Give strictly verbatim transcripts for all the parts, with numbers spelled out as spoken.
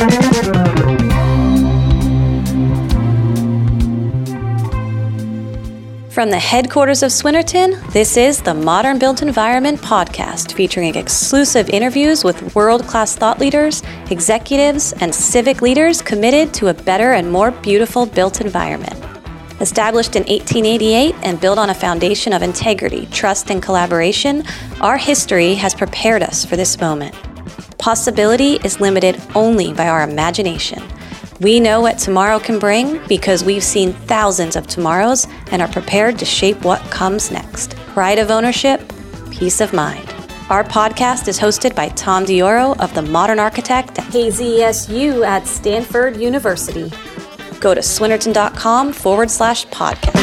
From the headquarters of Swinerton, this is the Modern Built Environment podcast, featuring exclusive interviews with world-class thought leaders, executives, and civic leaders committed to a better and more beautiful built environment. Established in eighteen eighty-eight and built on a foundation of integrity, trust, and collaboration, our history has prepared us for this moment. Possibility is limited only by our imagination. We know what tomorrow can bring because we've seen thousands of tomorrows and are prepared to shape what comes next. Pride of ownership, peace of mind. Our podcast is hosted by Tom Dioro of the Modern Architect at K Z S U at Stanford University. Go to swinerton.com forward slash podcast.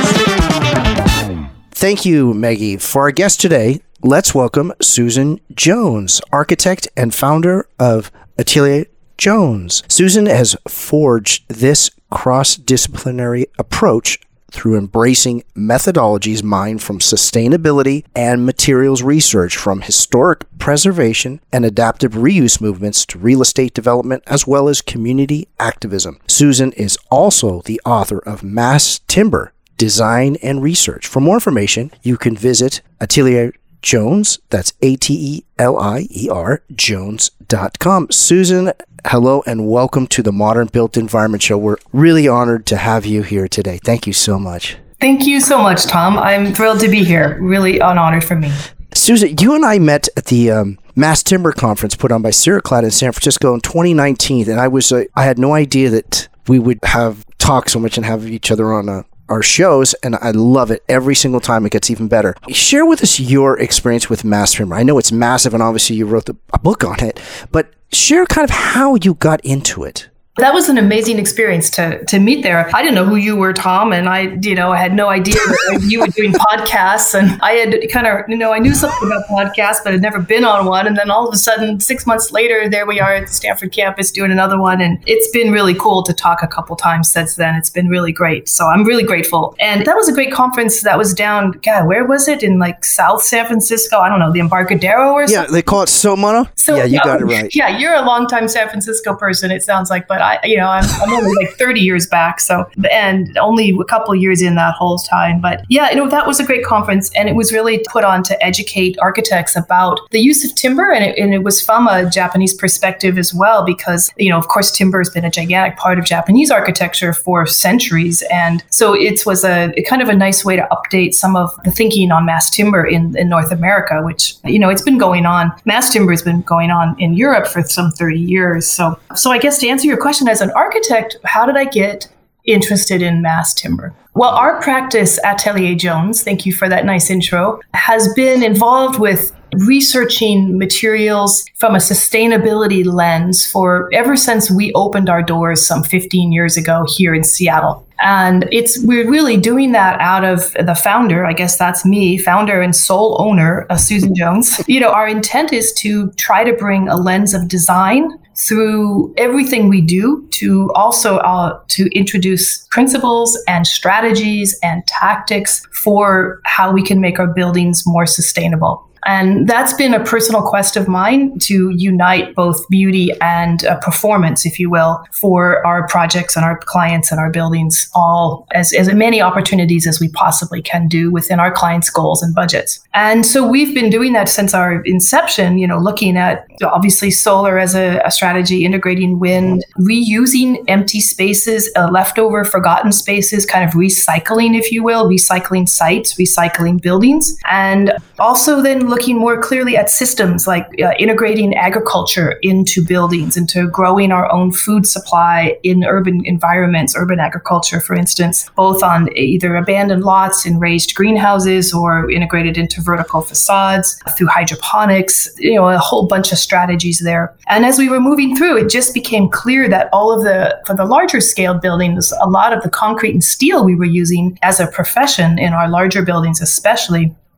Thank you, Maggie. For our guest today, let's welcome Susan Jones, architect and founder of Atelier Jones. Susan has forged this cross-disciplinary approach through embracing methodologies mined from sustainability and materials research, from historic preservation and adaptive reuse movements to real estate development, as well as community activism. Susan is also the author of Mass Timber, Design and Research. For more information, you can visit Atelier Jones, that's A T E L I E R, Jones dot com. Susan, hello and welcome to the Modern Built Environment Show. We're really honored to have you here today. Thank you so much. Thank you so much, Tom. I'm thrilled to be here. Really an honor for me. Susan, you and I met at the um, Mass Timber Conference put on by Ceraclad in San Francisco in twenty nineteen, and I was uh, I had no idea that we would have talked so much and have each other on a our shows, and I love it. Every single time it gets even better. Share with us your experience with Mass Timber. I know it's massive, and obviously you wrote the, a book on it, but share kind of how you got into it. That was an amazing experience to to meet there. I didn't know who you were, Tom, and I, you know, I had no idea that you were doing podcasts. And I had kind of, you know, I knew something about podcasts, but had never been on one. And then all of a sudden, six months later, there we are at the Stanford campus doing another one. And it's been really cool to talk a couple times since then. It's been really great. So I'm really grateful. And that was a great conference that was down, God, where was it? In like South San Francisco? I don't know, the Embarcadero or something? Yeah, they call it SoMono? So, yeah, you yeah, got it right. Yeah, you're a longtime San Francisco person, it sounds like, but I, you know, I'm, I'm only like thirty years back. So, and only a couple of years in that whole time. But yeah, you know, that was a great conference, and it was really put on to educate architects about the use of timber. And it, and it was from a Japanese perspective as well, because, you know, of course, timber has been a gigantic part of Japanese architecture for centuries. And so it was a, a kind of a nice way to update some of the thinking on mass timber in, in North America, which, you know, it's been going on. Mass timber has been going on in Europe for some thirty years. So, so I guess to answer your question, as an architect, how did I get interested in mass timber? Well, our practice at Atelier Jones, thank you for that nice intro, has been involved with researching materials from a sustainability lens for ever since we opened our doors some fifteen years ago here in Seattle. And it's we're really doing that out of the founder, I guess that's me, founder and sole owner of Susan Jones. You know, our intent is to try to bring a lens of design through everything we do, to also uh, to introduce principles and strategies and tactics for how we can make our buildings more sustainable. And that's been a personal quest of mine, to unite both beauty and uh, performance, if you will, for our projects and our clients and our buildings, all as, as many opportunities as we possibly can do within our clients' goals and budgets. And so we've been doing that since our inception, you know, looking at obviously solar as a, a strategy, integrating wind, reusing empty spaces, uh, leftover forgotten spaces, kind of recycling, if you will, recycling sites, recycling buildings, and also then looking more clearly at systems like uh, integrating agriculture into buildings, into growing our own food supply in urban environments, urban agriculture, for instance, both on either abandoned lots in raised greenhouses or integrated into vertical facades through hydroponics, you know, a whole bunch of strategies there. And as we were moving through, it just became clear that all of the, for the larger scale buildings, a lot of the concrete and steel we were using as a profession in our larger buildings especially,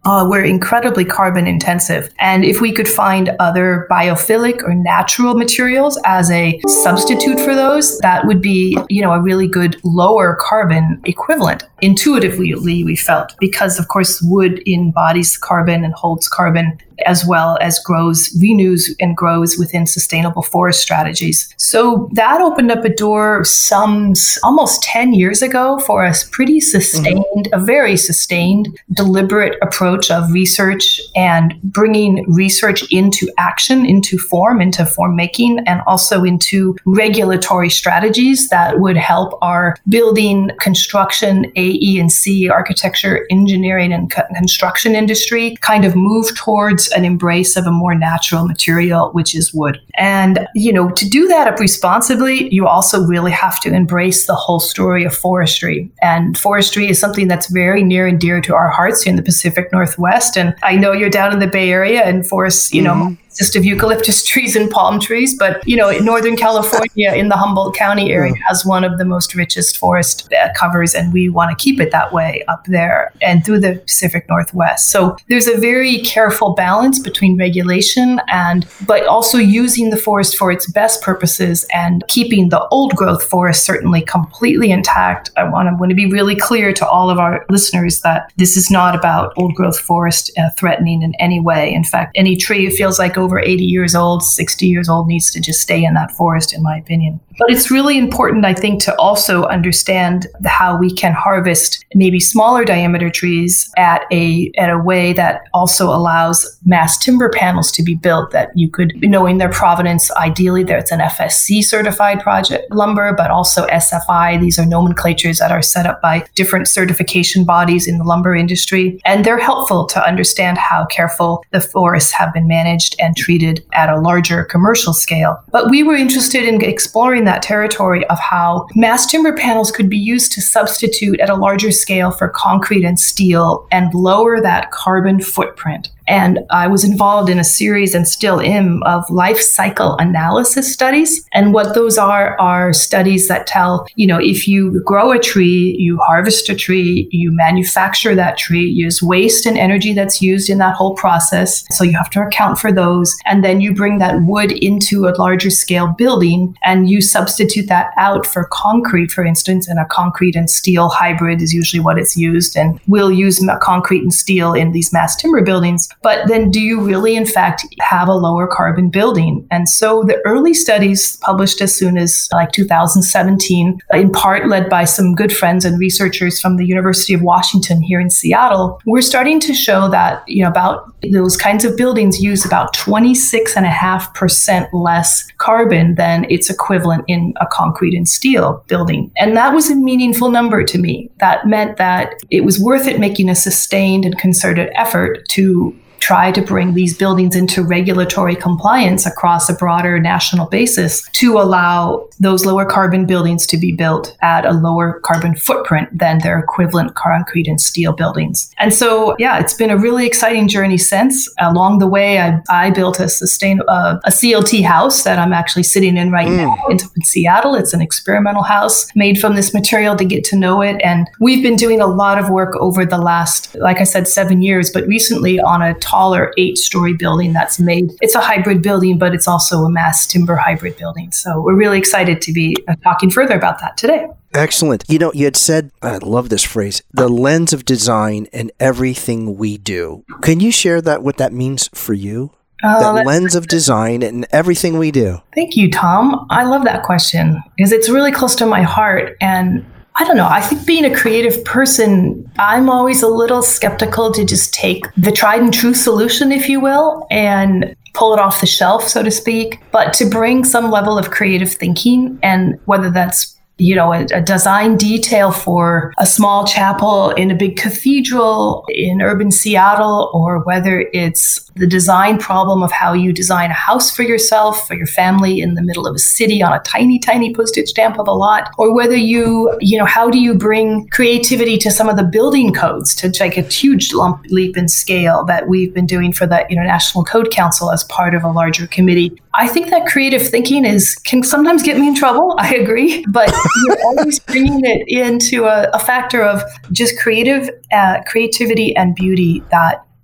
uh, were incredibly carbon intensive. And if we could find other biophilic or natural materials as a substitute for those, that would be, you know, a really good lower carbon equivalent. Intuitively, we felt, because of course wood embodies carbon and holds carbon, as well as grows, renews and grows within sustainable forest strategies. So that opened up a door some almost ten years ago for a pretty sustained, mm-hmm. a very sustained, deliberate approach of research and bringing research into action, into form, into form making, and also into regulatory strategies that would help our building, construction, A E and C, architecture, engineering, and co- construction industry kind of move towards an embrace of a more natural material, which is wood. And, you know, to do that responsibly, you also really have to embrace the whole story of forestry. And forestry is something that's very near and dear to our hearts here in the Pacific Northwest. And I know you're down in the Bay Area, and forests, you mm-hmm. know, consist of eucalyptus trees and palm trees. But, you know, in Northern California, in the Humboldt County area, has one of the most richest forest covers, and we want to keep it that way up there and through the Pacific Northwest. So there's a very careful balance between regulation and, but also using the forest for its best purposes and keeping the old growth forest certainly completely intact. I want to, want to be really clear to all of our listeners that this is not about old growth forest uh, threatening in any way. In fact, any tree it feels like over eighty years old, sixty years old needs to just stay in that forest, in my opinion. But it's really important, I think, to also understand how we can harvest maybe smaller diameter trees at a at a way that also allows mass timber panels to be built that you could, knowing their provenance, ideally there it's an F S C certified project lumber, but also S F I. These are nomenclatures that are set up by different certification bodies in the lumber industry. And they're helpful to understand how careful the forests have been managed and treated at a larger commercial scale. But we were interested in exploring that territory of how mass timber panels could be used to substitute at a larger scale for concrete and steel and lower that carbon footprint. And I was involved in a series, and still am, of life cycle analysis studies. And what those are, are studies that tell, you know, if you grow a tree, you harvest a tree, you manufacture that tree, use waste and energy that's used in that whole process. So you have to account for those. And then you bring that wood into a larger scale building and you substitute that out for concrete, for instance, and a concrete and steel hybrid is usually what it's used. And we'll use concrete and steel in these mass timber buildings. But then do you really, in fact, have a lower carbon building? And so the early studies published as soon as like two thousand seventeen, in part led by some good friends and researchers from the University of Washington here in Seattle, we're starting to show that, you know, about those kinds of buildings use about twenty-six point five percent less carbon than its equivalent in a concrete and steel building. And that was a meaningful number to me. That meant that it was worth it making a sustained and concerted effort to try to bring these buildings into regulatory compliance across a broader national basis to allow those lower carbon buildings to be built at a lower carbon footprint than their equivalent concrete and steel buildings. And so, yeah, it's been a really exciting journey since. Along the way, I, I built a sustain uh, a C L T house that I'm actually sitting in right mm. now in, in Seattle. It's an experimental house made from this material to get to know it. And we've been doing a lot of work over the last, like I said, seven years, but recently on a taller eight-story building that's made. It's a hybrid building, but it's also a mass timber hybrid building. So we're really excited to be uh, talking further about that today. Excellent. You know, you had said, I love this phrase, the lens of design in everything we do. Can you share that, what that means for you? Uh, that lens of design in everything we do. Thank you, Tom. I love that question because it's really close to my heart. And I don't know. I think being a creative person, I'm always a little skeptical to just take the tried and true solution, if you will, and pull it off the shelf, so to speak, but to bring some level of creative thinking, and whether that's, you know, a, a design detail for a small chapel in a big cathedral in urban Seattle, or whether it's the design problem of how you design a house for yourself, for your family in the middle of a city on a tiny, tiny postage stamp of a lot, or whether you, you know, how do you bring creativity to some of the building codes to take a huge lump, leap in scale that we've been doing for the International Code Council as part of a larger committee. I think that creative thinking is can sometimes get me in trouble. I agree, but you're always bringing it into a, a factor of just creative uh, creativity and beauty that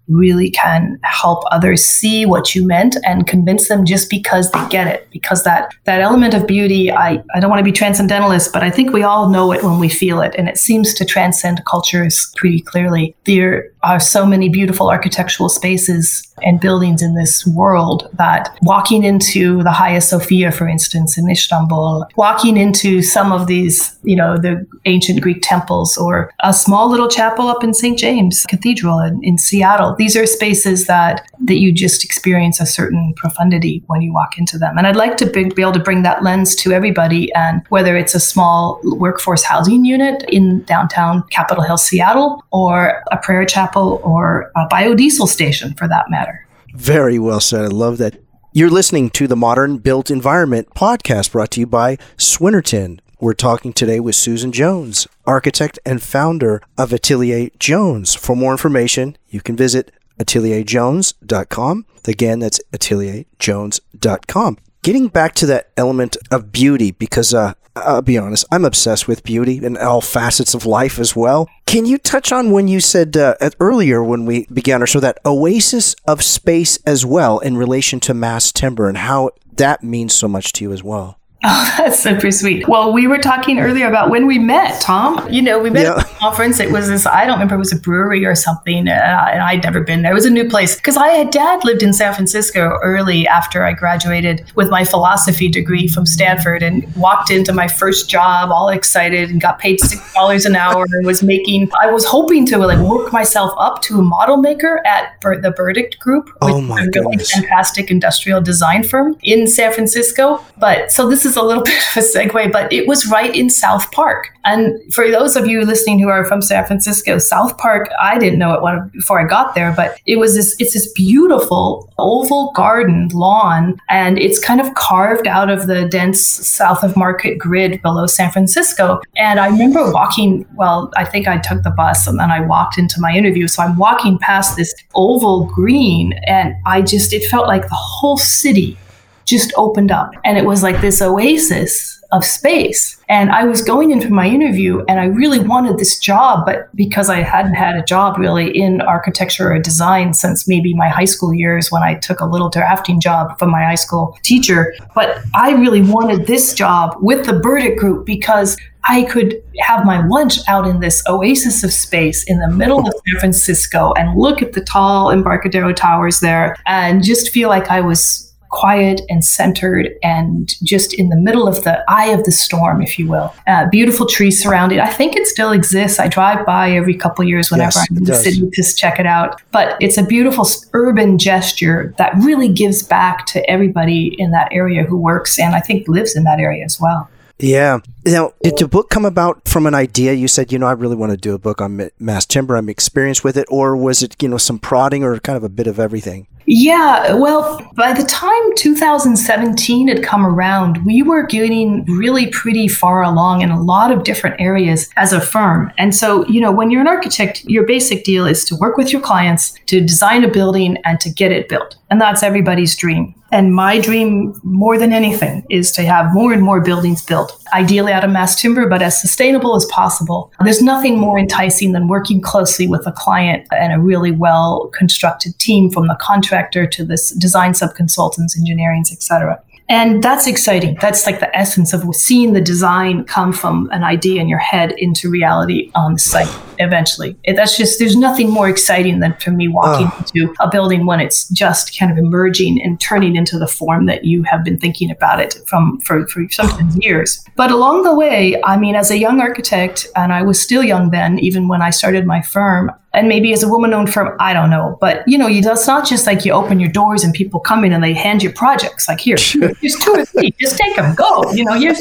really can help others see what you meant and convince them just because they get it. Because that, that element of beauty, I, I don't want to be transcendentalist, but I think we all know it when we feel it. And it seems to transcend cultures pretty clearly. There are so many beautiful architectural spaces and buildings in this world that walking into the Hagia Sophia, for instance, in Istanbul, walking into some of these, you know, the ancient Greek temples, or a small little chapel up in Saint James Cathedral in, in Seattle. These are spaces that, that you just experience a certain profundity when you walk into them. And I'd like to be, be able to bring that lens to everybody. And whether it's a small workforce housing unit in downtown Capitol Hill, Seattle, or a prayer chapel, or a biodiesel station for that matter. Very well said. I love that. You're listening to the Modern Built Environment podcast, brought to you by Swinnerton. We're talking today with Susan Jones, architect and founder of Atelier Jones. For more information, you can visit atelier jones dot com. Again, that's atelier jones dot com. Getting back to that element of beauty, because uh, I'll be honest, I'm obsessed with beauty in all facets of life as well. Can you touch on when you said uh, earlier when we began our show, that oasis of space as well in relation to mass timber, and how that means so much to you as well? Oh, that's super sweet. Well, we were talking earlier about when we met, Tom. You know, we met yeah. at a conference. It was this, I don't remember, it was a brewery or something. Uh, and I'd never been there. It was a new place. Because I had dad lived in San Francisco early after I graduated with my philosophy degree from Stanford, and walked into my first job all excited and got paid six dollars an hour and was making, I was hoping to like work myself up to a model maker at Bur- the Burdick Group, which oh my is a really goodness. fantastic industrial design firm in San Francisco. But so this is a little bit of a segue, but it was right in South Park. And for those of you listening who are from San Francisco, South Park, I didn't know it when, before I got there, but it was this, it's this beautiful oval garden lawn, and it's kind of carved out of the dense south of Market grid below San Francisco. And I remember walking, well, I think I took the bus and then I walked into my interview. So I'm walking past this oval green, and I just, it felt like the whole city just opened up, and it was like this oasis of space. And I was going in for my interview, and I really wanted this job, but because I hadn't had a job really in architecture or design since maybe my high school years, when I took a little drafting job from my high school teacher, but I really wanted this job with the Burdick Group because I could have my lunch out in this oasis of space in the middle of San Francisco and look at the tall Embarcadero Towers there and just feel like I was quiet and centered and just in the middle of the eye of the storm, if you will. Uh, beautiful trees surrounded. I think it still exists. I drive by every couple of years whenever yes, I'm in the does. city to check it out. But it's a beautiful urban gesture that really gives back to everybody in that area who works and I think lives in that area as well. Yeah. Now, did the book come about from an idea? You said, you know, I really want to do a book on mass timber. I'm experienced with it. Or was it, you know, some prodding or kind of a bit of everything? Yeah, well, by the time two thousand seventeen had come around, we were getting really pretty far along in a lot of different areas as a firm. And so, you know, when you're an architect, your basic deal is to work with your clients, to design a building and to get it built. And that's everybody's dream. And my dream, more than anything, is to have more and more buildings built, ideally out of mass timber, but as sustainable as possible. There's nothing more enticing than working closely with a client and a really well-constructed team, from the contractor to the design subconsultants, engineering, et cetera. And that's exciting. That's like the essence of seeing the design come from an idea in your head into reality on the site eventually. It, that's just, there's nothing more exciting than for me walking oh. into a building when it's just kind of emerging and turning into the form that you have been thinking about it from for, for sometimes years. But along the way, I mean, as a young architect, and I was still young then, even when I started my firm, and maybe as a woman-owned firm, I don't know. But, you know, you, it's not just like you open your doors and people come in and they hand you projects. Like, here, here's two or three. Just take them. Go. You know, you're,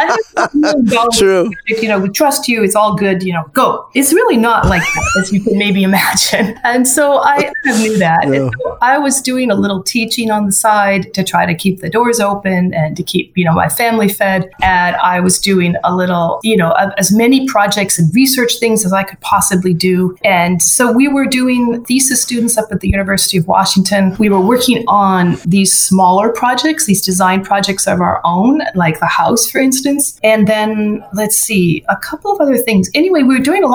and go, True. You know, we trust you. It's all good. You know, go. It's really not like that, as you can maybe imagine. And so I kind of knew that. Yeah. And so I was doing a little teaching on the side to try to keep the doors open and to keep, you know, my family fed. And I was doing a little, you know, as many projects and research things as I could possibly do. And so we were doing thesis students up at the University of Washington. We were working on these smaller projects, these design projects of our own, like the house, for instance. And then, let's see, a couple of other things. Anyway, we were doing a lot of things that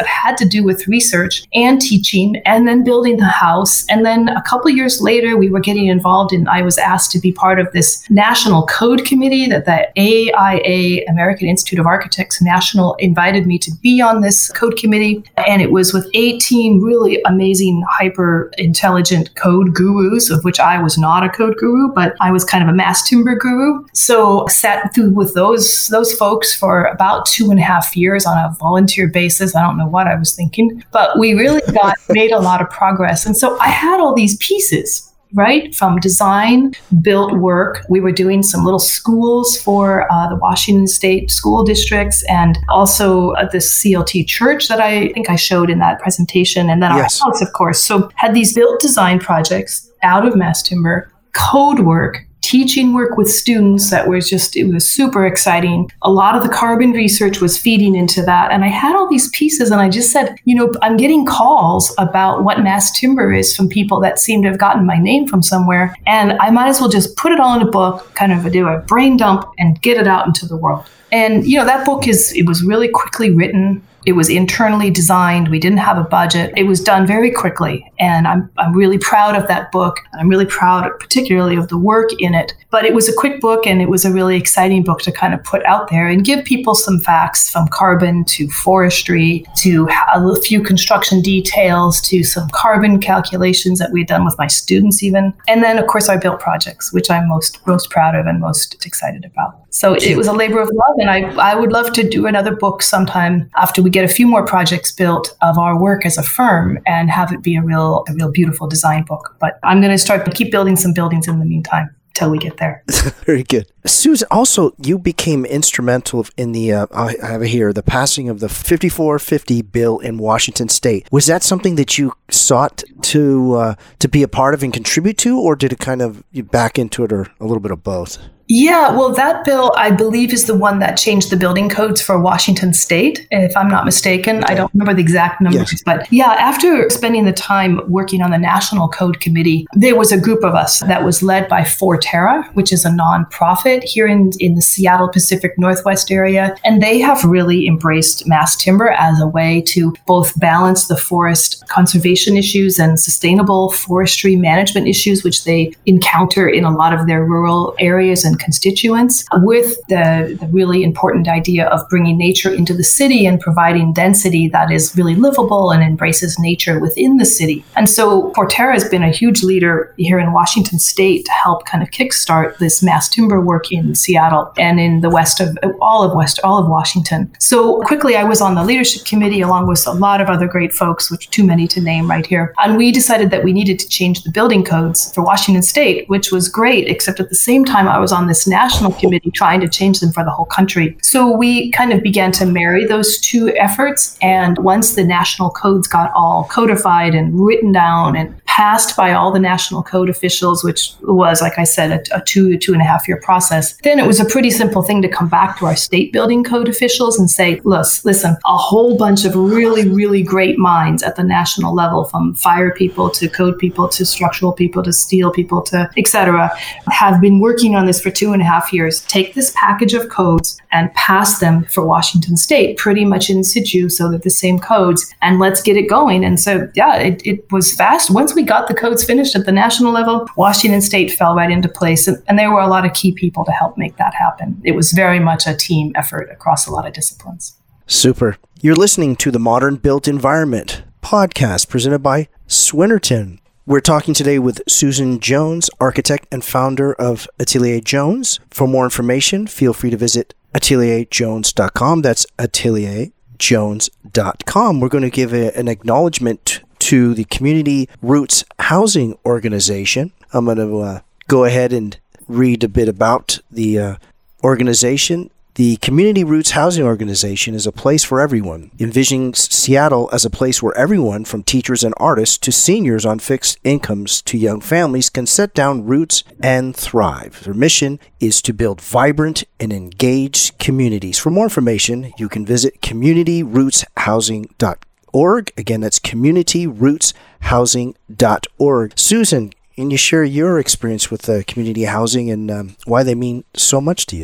had to do with research and teaching and then building the house. And then a couple years later, we were getting involved in, I was asked to be part of this national code committee that the A I A, American Institute of Architects National, invited me to be on this code committee. And it was with eighteen really amazing, hyper intelligent code gurus, of which I was not a code guru, but I was kind of a mass timber guru. So I sat through with those, those folks for about two and a half years on a volunteer basis. I don't know what I was thinking, but we really got made a lot of progress. And so I had all these pieces, right? From design, built work. We were doing some little schools for uh, the Washington State school districts, and also uh, the C L T church that I think I showed in that presentation. And then Yes. our house, of course. So had these built design projects out of mass timber, code work, teaching work with students that was just, it was super exciting. A lot of the carbon research was feeding into that. And I had all these pieces and I just said, you know, I'm getting calls about what mass timber is from people that seem to have gotten my name from somewhere. And I might as well just put it all in a book, kind of do a brain dump and get it out into the world. And, you know, that book is, it was really quickly written. It was internally designed. We didn't have a budget. It was done very quickly. And I'm I'm really proud of that book. I'm really proud particularly of the work in it. But it was a quick book and it was a really exciting book to kind of put out there and give people some facts from carbon to forestry to a few construction details to some carbon calculations that we'd done with my students even. And then, of course, our built projects, which I'm most most proud of and most excited about. So it was a labor of love. And I, I would love to do another book sometime after we get a few more projects built of our work as a firm and have it be a real, a real beautiful design book. But I'm going to start to keep building some buildings in the meantime till we get there. Very good. Susan, also, you became instrumental in the, uh, I have it here, the passing of the fifty-four fifty bill in Washington State. Was that something that you sought to uh, to be a part of and contribute to, or did it kind of you back into it, or a little bit of both? Yeah, well, that bill, I believe, is the one that changed the building codes for Washington State, if I'm not mistaken. Okay. I don't remember the exact numbers, yes. But yeah, after spending the time working on the National Code Committee, there was a group of us that was led by Forterra, which is a nonprofit here in, in the Seattle Pacific Northwest area. And they have really embraced mass timber as a way to both balance the forest conservation issues and sustainable forestry management issues, which they encounter in a lot of their rural areas and constituents, with the, the really important idea of bringing nature into the city and providing density that is really livable and embraces nature within the city. And so Forterra has been a huge leader here in Washington State to help kind of kickstart this mass timber work in Seattle and in the west of all of West, all of Washington. So quickly, I was on the leadership committee along with a lot of other great folks, which too many to name right here. And we decided that we needed to change the building codes for Washington State, which was great, except at the same time, I was on this national committee trying to change them for the whole country. So we kind of began to marry those two efforts. And once the national codes got all codified and written down and passed by all the national code officials, which was, like I said, a, a two, two and a half year process, then it was a pretty simple thing to come back to our state building code officials and say, look, listen, a whole bunch of really, really great minds at the national level, from fire people to code people to structural people to steel people to et cetera, have been working on this for two and a half years. Take this package of codes and pass them for Washington State pretty much in situ, so that the same codes, and let's get it going. And so, yeah, it, it was fast. Once we got the codes finished at the national level, Washington State fell right into place. And, and there were a lot of key people to help make that happen. It was very much a team effort across a lot of disciplines. Super. You're listening to the Modern Built Environment podcast presented by Swinnerton. We're talking today with Susan Jones, architect and founder of Atelier Jones. For more information, feel free to visit atelier jones dot com. That's atelier jones dot com. We're going to give a, an acknowledgement to the Community Roots Housing Organization. I'm going to uh, go ahead and read a bit about the uh, organization. The Community Roots Housing Organization is a place for everyone, envisioning Seattle as a place where everyone, from teachers and artists to seniors on fixed incomes to young families, can set down roots and thrive. Their mission is to build vibrant and engaged communities. For more information, you can visit community roots housing dot org. Again, that's community roots housing dot org. Susan, can you share your experience with uh, community housing and um, why they mean so much to you?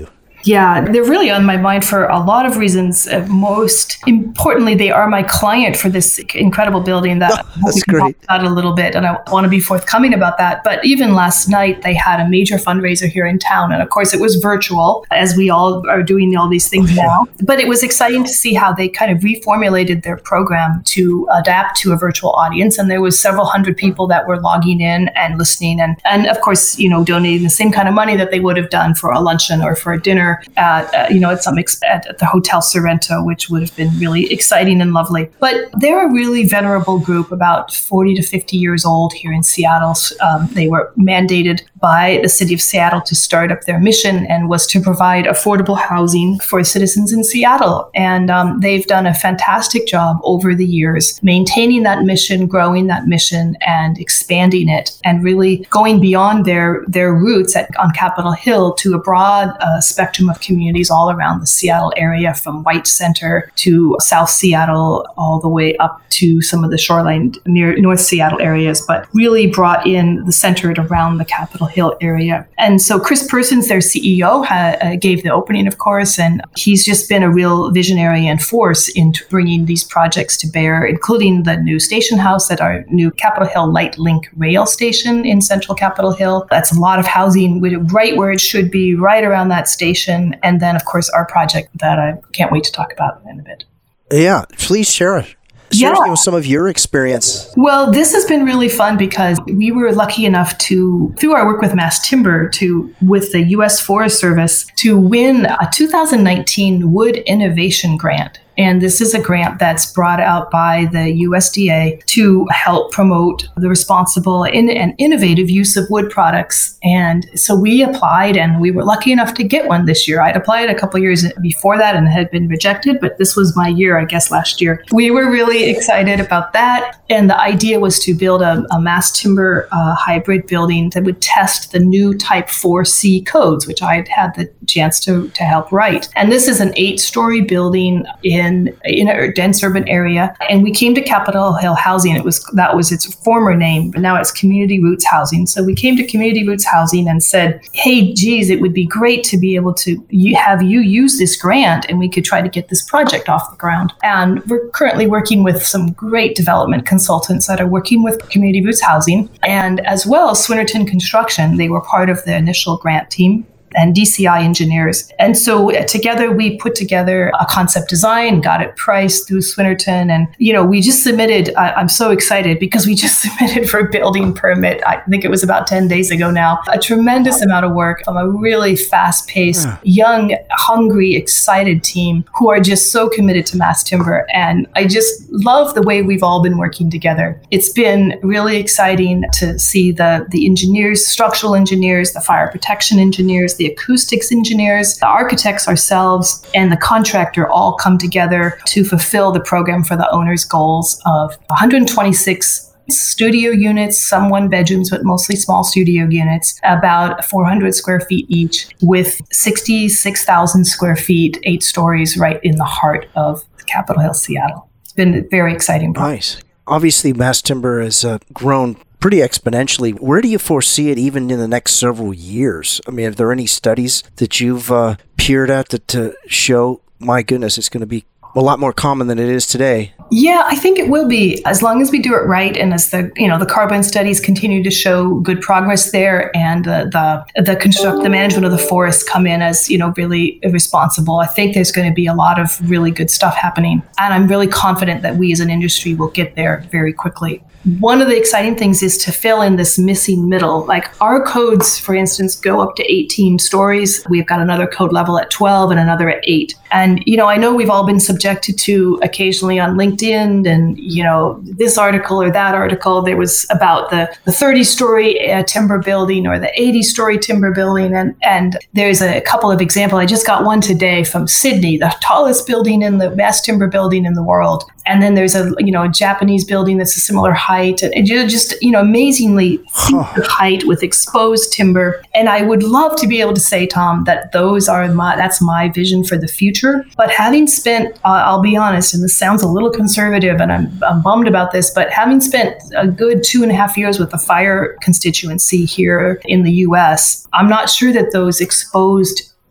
Yeah, they're really on my mind for a lot of reasons. Uh, most importantly, they are my client for this incredible building that oh, that's we can great. talk about a little bit, and I want to be forthcoming about that. But even last night, they had a major fundraiser here in town, and of course, it was virtual, as we all are doing all these things now. But it was exciting to see how they kind of reformulated their program to adapt to a virtual audience, and there was several hundred people that were logging in and listening, and and of course, you know, donating the same kind of money that they would have done for a luncheon or for a dinner. At, uh, you know, at some ex- at, at the Hotel Sorrento, which would have been really exciting and lovely. But they're a really venerable group, about forty to fifty years old here in Seattle. Um, they were mandated by the city of Seattle to start up their mission, and was to provide affordable housing for citizens in Seattle. And um, they've done a fantastic job over the years, maintaining that mission, growing that mission, and expanding it, and really going beyond their, their roots at, on Capitol Hill to a broad uh, spectrum of communities all around the Seattle area, from White Center to South Seattle, all the way up to some of the shoreline near North Seattle areas, but really brought in the centered around the Capitol Hill area. And so Chris Persons, their C E O, ha, uh, gave the opening, of course, and he's just been a real visionary and force in bringing these projects to bear, including the new station house at our new Capitol Hill Light Link rail station in central Capitol Hill. That's a lot of housing right where it should be, right around that station. And then, of course, our project that I can't wait to talk about in a bit. Yeah, please share it. Share Yeah. you know, some of your experience. Well, this has been really fun because we were lucky enough to, through our work with Mass Timber, to with the U S Forest Service, to win a two thousand nineteen Wood Innovation Grant. And this is a grant that's brought out by the U S D A to help promote the responsible in, and innovative use of wood products. And so we applied, and we were lucky enough to get one this year. I'd applied a couple of years before that and had been rejected, but this was my year, I guess, last year. We were really excited about that. And the idea was to build a, a mass timber uh, hybrid building that would test the new Type four C codes, which I had had the chance to, to help write. And this is an eight-story building in In, in a dense urban area. And we came to Capitol Hill Housing. It was that was its former name, but now it's Community Roots Housing. So we came to Community Roots Housing and said, hey, geez, it would be great to be able to have you use this grant, and we could try to get this project off the ground. And we're currently working with some great development consultants that are working with Community Roots Housing, and as well as Swinnerton Construction. They were part of the initial grant team, and D C I engineers. And so uh, together we put together a concept design, got it priced through Swinnerton. And, you know, we just submitted, I, I'm so excited because we just submitted for a building permit. I think it was about ten days ago now. A tremendous amount of work from a really fast paced, yeah. young, hungry, excited team who are just so committed to mass timber. And I just love the way we've all been working together. It's been really exciting to see the, the engineers, structural engineers, the fire protection engineers, the the acoustics engineers, the architects ourselves, and the contractor all come together to fulfill the program for the owner's goals of one hundred twenty-six studio units, some one bedrooms, but mostly small studio units, about four hundred square feet each, with sixty-six thousand square feet, eight stories, right in the heart of Capitol Hill, Seattle. It's been a very exciting project. Nice. Obviously, mass timber has uh, grown pretty exponentially. Where do you foresee it even in the next several years? I mean, are there any studies that you've uh, peered at that to show, my goodness, it's going to be a lot more common than it is today? Yeah, I think it will be, as long as we do it right, and as the you know the carbon studies continue to show good progress there, and the the the construct the management of the forest come in as you know really responsible. I think there's going to be a lot of really good stuff happening, and I'm really confident that we as an industry will get there very quickly. One of the exciting things is to fill in this missing middle. Like our codes, for instance, go up to eighteen stories. We've got another code level at twelve and another at eight. And, you know, I know we've all been subjected to occasionally on LinkedIn and, you know, this article or that article. There was about the, the thirty story uh, timber building or the eighty story timber building. And, and there's a couple of examples. I just got one today from Sydney, the tallest building in the mass timber building in the world. And then there's a, you know, a Japanese building that's a similar height, and just, you know, amazingly height with exposed timber. And I would love to be able to say, Tom, that those are my, that's my vision for the future. But having spent, uh, I'll be honest, and this sounds a little conservative and I'm, I'm bummed about this, but having spent a good two and a half years with the fire constituency here in the U S, I'm not sure that those exposed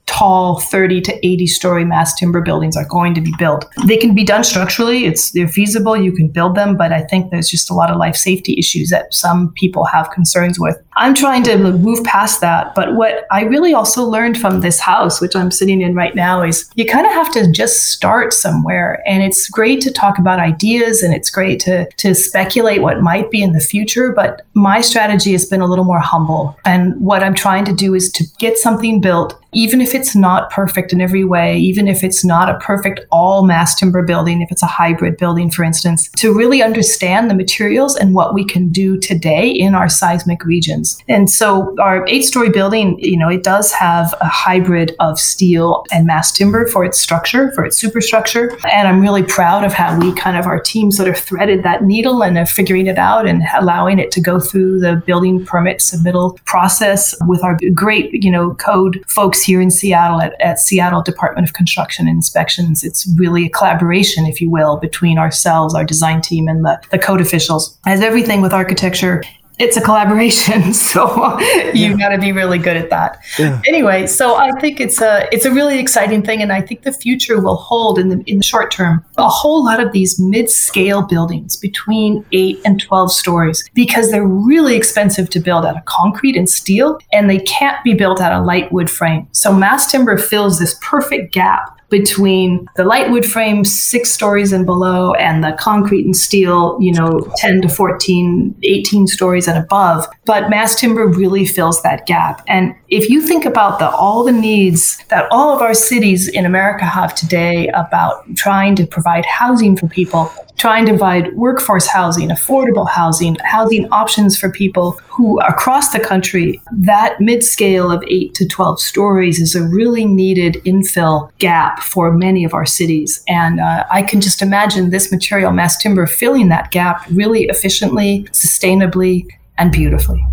tall thirty to eighty story mass timber buildings are going to be built. They can be done structurally. It's they're feasible. You can build them, but I think there's just a lot of life safety issues that some people have concerns with. I'm trying to move past that. But what I really also learned from this house, which I'm sitting in right now, is you kind of have to just start somewhere. And it's great to talk about ideas and it's great to, to speculate what might be in the future. But my strategy has been a little more humble. And what I'm trying to do is to get something built, even if it's not perfect in every way, even if it's not a perfect all mass timber building, if it's a hybrid building, for instance, to really understand the materials and what we can do today in our seismic regions. And so our eight-story building, you know, it does have a hybrid of steel and mass timber for its structure, for its superstructure. And I'm really proud of how we kind of, our team sort of threaded that needle and are figuring it out and allowing it to go through the building permit submittal process with our great, you know, code folks here in Seattle at, at Seattle Department of Construction and Inspections. It's really a collaboration, if you will, between ourselves, our design team, and the, the code officials. As everything with architecture, it's a collaboration, so you yeah. got to be really good at that. Yeah. Anyway, so I think it's a it's a really exciting thing, and I think the future will hold in the in the short term a whole lot of these mid-scale buildings between eight and twelve stories, because they're really expensive to build out of concrete and steel, and they can't be built out of light wood frame. So mass timber fills this perfect gap between the light wood frame six stories and below and the concrete and steel, you know, ten to fourteen, eighteen stories and above. But mass timber really fills that gap. And if you think about the all the needs that all of our cities in America have today about trying to provide housing for people, trying to provide workforce housing, affordable housing, housing options for people who across the country, that mid-scale of eight to twelve stories is a really needed infill gap for many of our cities. And uh, I can just imagine this material, mass timber, filling that gap really efficiently, sustainably, and beautifully.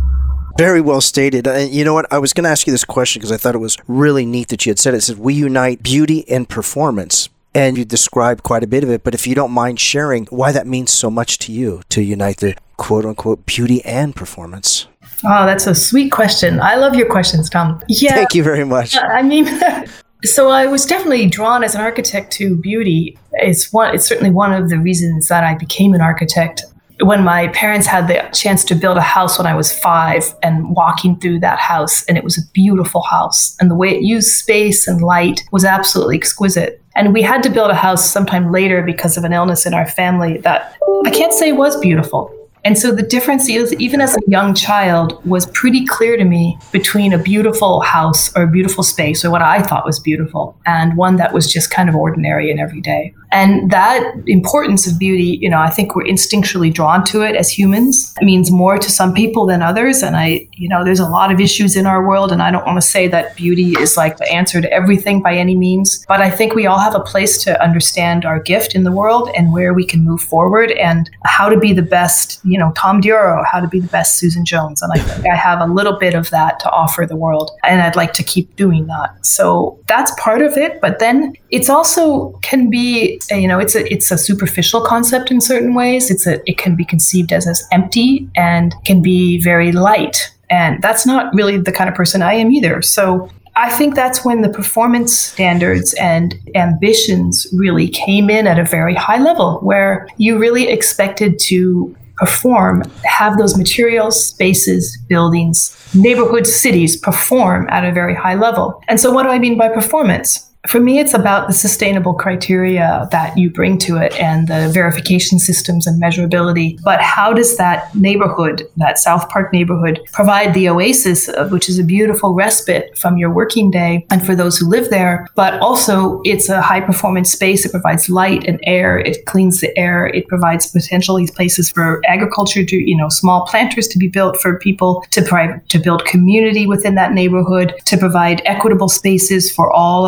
Very well stated. Uh, you know what? I was going to ask you this question because I thought it was really neat that you had said it. It said, we unite beauty and performance. And you described quite a bit of it, but if you don't mind sharing why that means so much to you to unite the quote unquote beauty and performance. Oh, that's a sweet question. I love your questions, Tom. Yeah. Thank you very much. I mean, so I was definitely drawn as an architect to beauty. It's one, it's certainly one of the reasons that I became an architect. When my parents had the chance to build a house when I was five, and walking through that house, and it was a beautiful house, and the way it used space and light was absolutely exquisite. And we had to build a house sometime later because of an illness in our family that I can't say was beautiful. And so the difference is, even as a young child, was pretty clear to me between a beautiful house or a beautiful space, or what I thought was beautiful, and one that was just kind of ordinary and everyday. And that importance of beauty, you know, I think we're instinctually drawn to it as humans. It means more to some people than others. And I, you know, there's a lot of issues in our world, and I don't want to say that beauty is like the answer to everything by any means. But I think we all have a place to understand our gift in the world and where we can move forward and how to be the best, you know, Tom Dioro, how to be the best Susan Jones. And I think I have a little bit of that to offer the world. And I'd like to keep doing that. So that's part of it. But then it's also can be, you know, it's a it's a superficial concept in certain ways. It's a it can be conceived as as empty and can be very light. And that's not really the kind of person I am either. So I think that's when the performance standards and ambitions really came in at a very high level, where you really expected to perform, have those materials, spaces, buildings, neighborhoods, cities perform at a very high level. And so what do I mean by performance? For me, it's about the sustainable criteria that you bring to it and the verification systems and measurability. But how does that neighborhood, that South Park neighborhood, provide the oasis, which is a beautiful respite from your working day and for those who live there? But also, it's a high performance space. It provides light and air. It cleans the air. It provides potentially places for agriculture to, you know, small planters to be built for people to, pri- to build community within that neighborhood, to provide equitable spaces for all of us to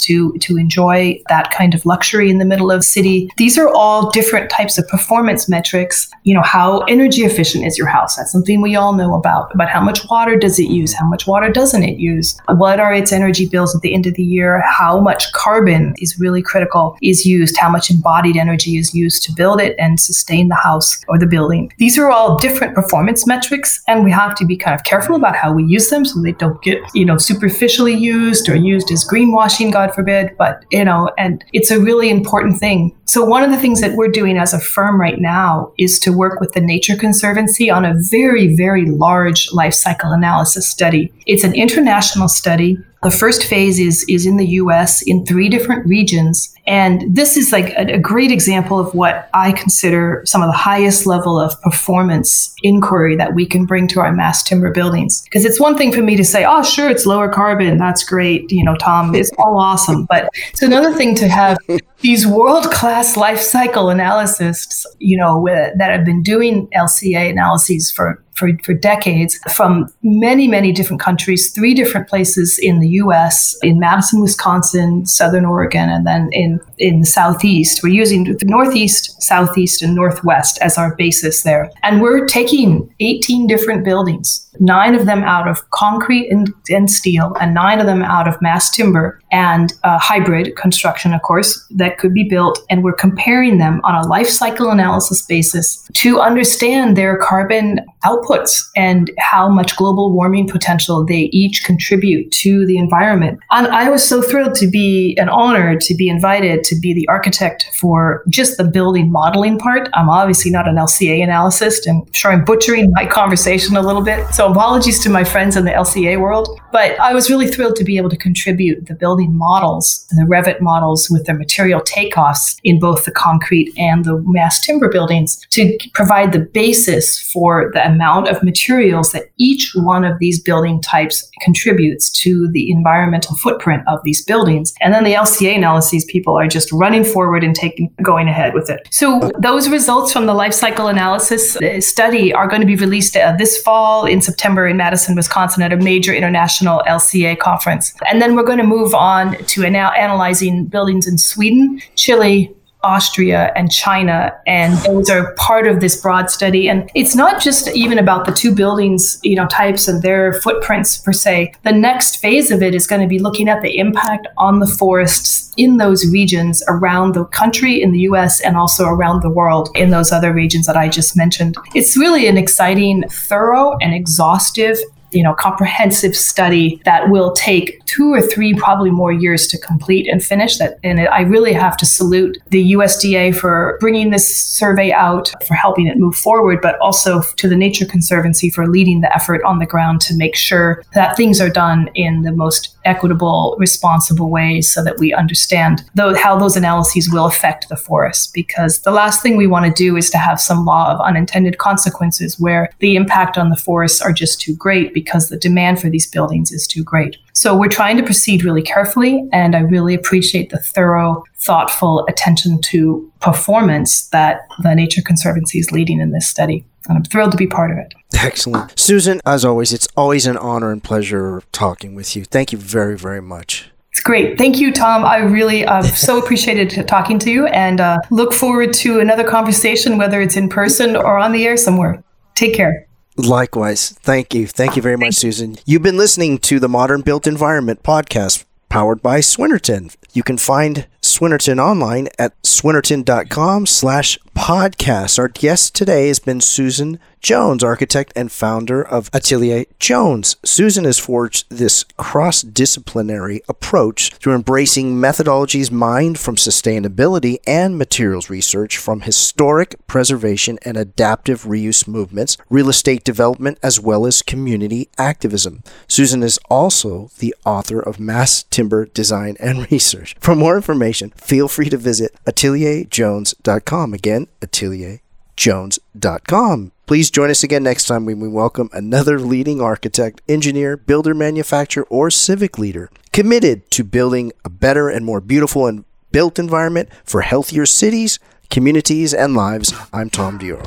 to, to enjoy that kind of luxury in the middle of the city. These are all different types of performance metrics. You know, how energy efficient is your house? That's something we all know about. But how much water does it use? How much water doesn't it use? What are its energy bills at the end of the year? How much carbon is really critical is used? How much embodied energy is used to build it and sustain the house or the building? These are all different performance metrics, and we have to be kind of careful about how we use them so they don't get, you know, superficially used or used as greenwashing, God forbid. But, you know, and it's a really important thing. So one of the things that we're doing as a firm right now is to work with the Nature Conservancy on a very, very large life cycle analysis study. It's an international study. The first phase is, is in the U S in three different regions. And this is like a, a great example of what I consider some of the highest level of performance inquiry that we can bring to our mass timber buildings. Because it's one thing for me to say, oh, sure, it's lower carbon. That's great. You know, Tom, it's all awesome. But it's another thing to have these world-class life cycle analysts, you know, with, that have been doing L C A analyses for For, for decades from many, many different countries, three different places in the U S, in Madison, Wisconsin, Southern Oregon, and then in, in the Southeast. We're using the Northeast, Southeast, and Northwest as our basis there. And we're taking eighteen different buildings, nine of them out of concrete and, and steel, and nine of them out of mass timber and uh, hybrid construction, of course, that could be built. And we're comparing them on a life cycle analysis basis to understand their carbon outputs and how much global warming potential they each contribute to the environment. And I was so thrilled to be an honor to be invited to be the architect for just the building modeling part. I'm obviously not an L C A analyst, and I'm sure I'm butchering my conversation a little bit. So apologies to my friends in the L C A world. But I was really thrilled to be able to contribute the building models, the Revit models with their material takeoffs in both the concrete and the mass timber buildings to provide the basis for the amount of materials that each one of these building types contributes to the environmental footprint of these buildings. And then the L C A analyses, people are just running forward and taking, going ahead with it. So those results from the life cycle analysis study are going to be released uh, this fall in September in Madison, Wisconsin at a major international L C A conference. And then we're going to move on to now analyzing buildings in Sweden, Chile, Austria, and China. And those are part of this broad study. And it's not just even about the two buildings, you know, types and their footprints per se. The next phase of it is going to be looking at the impact on the forests in those regions around the country, in the U S, and also around the world in those other regions that I just mentioned. It's really an exciting, thorough, and exhaustive, you know, comprehensive study that will take two or three, probably more years to complete and finish that. And I really have to salute the U S D A for bringing this survey out, for helping it move forward, but also to the Nature Conservancy for leading the effort on the ground to make sure that things are done in the most equitable, responsible ways so that we understand though, how those analyses will affect the forest. Because the last thing we want to do is to have some law of unintended consequences where the impact on the forests are just too great because the demand for these buildings is too great. So we're trying to proceed really carefully, and I really appreciate the thorough, thoughtful attention to performance that the Nature Conservancy is leading in this study. And I'm thrilled to be part of it. Excellent. Susan, as always, it's always an honor and pleasure talking with you. Thank you very, very much. It's great. Thank you, Tom. I really uh, so appreciated talking to you, and uh, look forward to another conversation, whether it's in person or on the air somewhere. Take care. Likewise. Thank you. Thank you very much, Susan. You've been listening to the Modern Built Environment podcast powered by Swinnerton. You can find Swinnerton online at swinnerton.com slash podcast. Our guest today has been Susan Jones, architect and founder of Atelier Jones. Susan has forged this cross-disciplinary approach through embracing methodologies mined from sustainability and materials research, from historic preservation and adaptive reuse movements, real estate development, as well as community activism. Susan is also the author of Mass Timber Design and Research. For more information, feel free to visit atelier jones dot com. Again, atelier jones dot com. Please join us again next time when we welcome another leading architect, engineer, builder, manufacturer, or civic leader committed to building a better and more beautiful and built environment for healthier cities, communities, and lives. I'm Tom Dioro.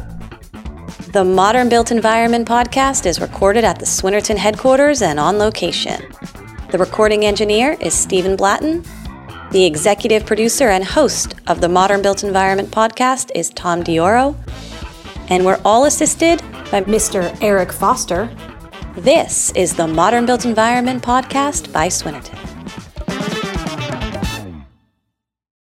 The Modern Built Environment podcast is recorded at the Swinnerton headquarters and on location. The recording engineer is Stephen Blatton. The executive producer and host of the Modern Built Environment podcast is Tom Dioro, and we're all assisted by Mister Eric Foster. This is the Modern Built Environment podcast by Swinnerton.